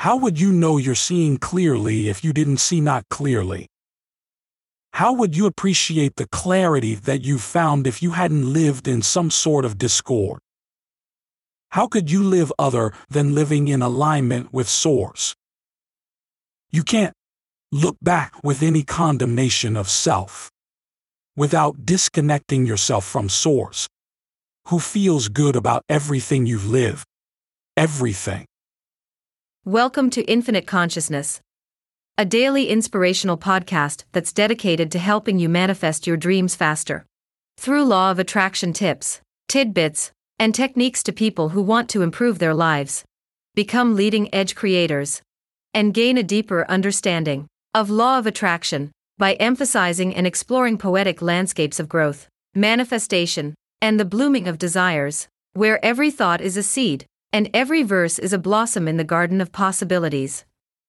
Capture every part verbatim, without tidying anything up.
How would you know you're seeing clearly if you didn't see not clearly? How would you appreciate the clarity that you found if you hadn't lived in some sort of discord? How could you live other than living in alignment with Source? You can't look back with any condemnation of self without disconnecting yourself from Source, who feels good about everything you've lived. Everything. Welcome to Infinite Consciousness, a daily inspirational podcast that's dedicated to helping you manifest your dreams faster through law of attraction tips, tidbits, and techniques to people who want to improve their lives, become leading-edge creators, and gain a deeper understanding of law of attraction by emphasizing and exploring poetic landscapes of growth, manifestation, and the blooming of desires, where every thought is a seed, and every verse is a blossom in the garden of possibilities.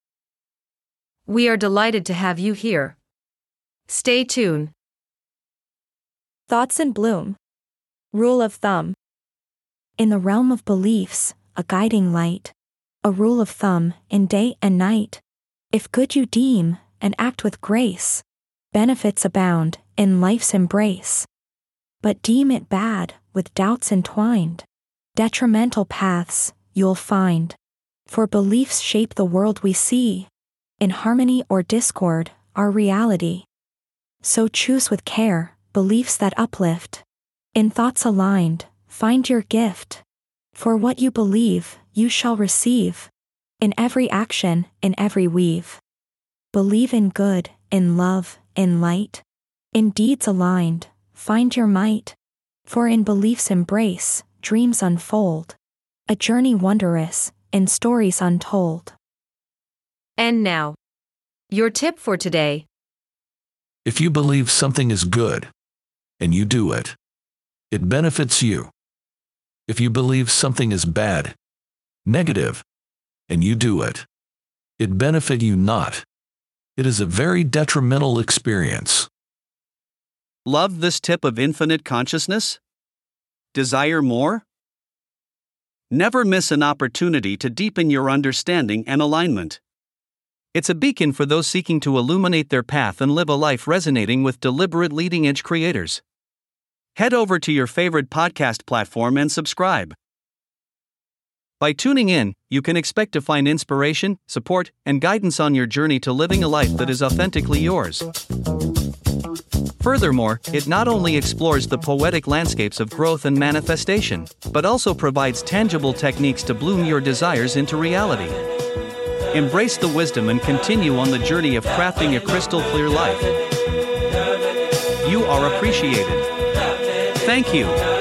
We are delighted to have you here. Stay tuned. Thoughts in bloom. Rule of thumb. In the realm of beliefs, a guiding light. A rule of thumb, in day and night. If good you deem, and act with grace, benefits abound in life's embrace. But deem it bad, with doubts entwined, detrimental paths you'll find. For beliefs shape the world we see. In harmony or discord, our reality. So choose with care, beliefs that uplift. In thoughts aligned, find your gift. For what you believe, you shall receive. In every action, in every weave. Believe in good, in love, in light. In deeds aligned, find your might. For in beliefs embrace, dreams unfold. A journey wondrous, in stories untold. And now, your tip for today. If you believe something is good, and you do it, it benefits you. If you believe something is bad, negative, and you do it, it benefit you not. It is a very detrimental experience. Love this tip of infinite consciousness? Desire more? Never miss an opportunity to deepen your understanding and alignment. It's a beacon for those seeking to illuminate their path and live a life resonating with deliberate leading-edge creators. Head over to your favorite podcast platform and subscribe. By tuning in, you can expect to find inspiration, support, and guidance on your journey to living a life that is authentically yours. Furthermore, it not only explores the poetic landscapes of growth and manifestation, but also provides tangible techniques to bloom your desires into reality. Embrace the wisdom and continue on the journey of crafting a crystal clear life. You are appreciated. Thank you.